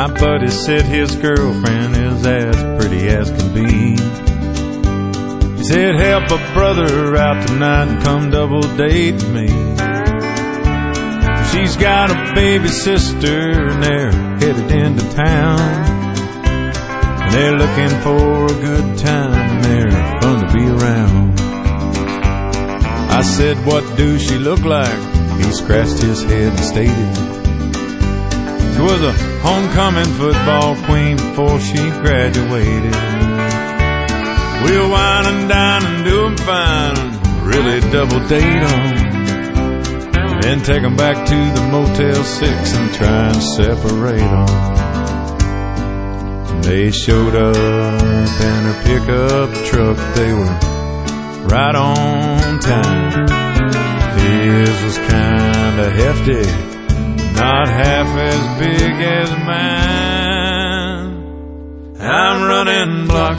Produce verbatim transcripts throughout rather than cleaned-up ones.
My buddy said his girlfriend is as pretty as can be. He said, help a brother out tonight and come double date me. She's got a baby sister and they're headed into town. And they're looking for a good time and they're fun to be around. I said, what do she look like? He scratched his head and stated she was a homecoming football queen before she graduated. We'll wine and dine and do 'em fine and really double date 'em. Then take 'em back to the Motel six and try and separate 'em. They showed up in her pickup truck. They were right on time. His was kinda hefty, not half as big as mine. I'm running block,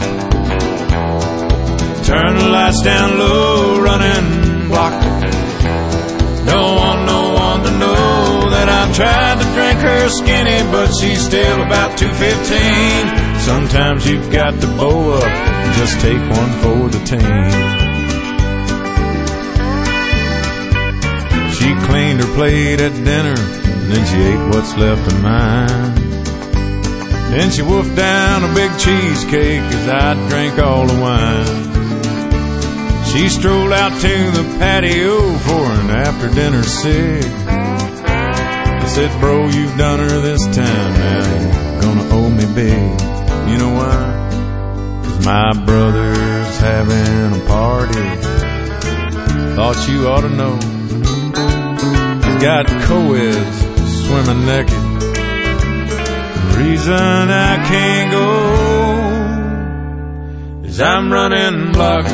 turn the lights down low, running block. Don't want no one to know that I've tried to drink her skinny, but she's still about two fifteen. Sometimes you've got to bow up and just take one for the team. She cleaned her plate at dinner, and then she ate what's left of mine. Then she wolfed down a big cheesecake as I drank all the wine. She strolled out to the patio for an after-dinner cig. I said, bro, you've done her this time, now you're gonna owe me big. You know why? 'Cause my brother's having a party. Thought you ought to know. He's got co-eds swimming naked. The reason I can't go is I'm running block.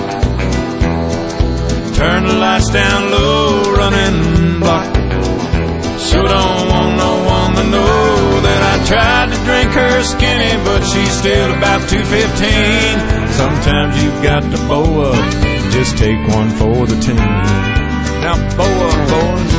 Turn the lights down low, running block. Sure don't want no one to know that I tried to drink her skinny, but she's still about two fifteen. Sometimes you've got to bow up, just take one for the team. Now bow up, boys.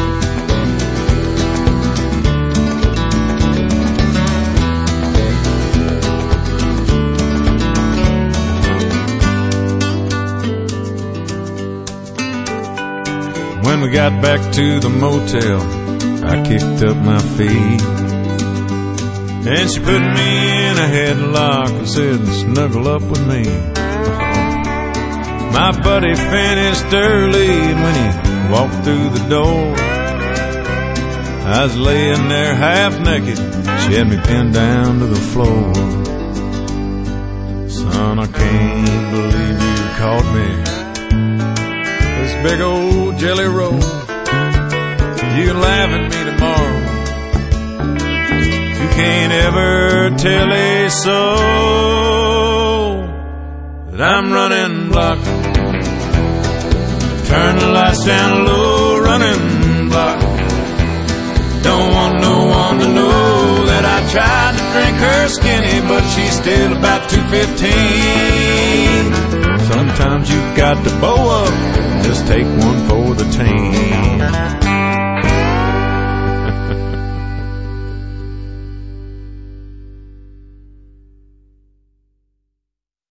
When we got back to the motel, I kicked up my feet. And she put me in a headlock and said, snuggle up with me. My buddy finished early, and when he walked through the door, I was laying there half naked. She had me pinned down to the floor. Son, I can't believe you caught me. This big old jelly roll. You can laugh at me tomorrow. You can't ever tell a soul that I'm running block. Turn the lights down low, running block. Don't want no one to know that I tried to drink her skinny, but she's still about two fifteen. Sometimes you've got to bow up, just take one for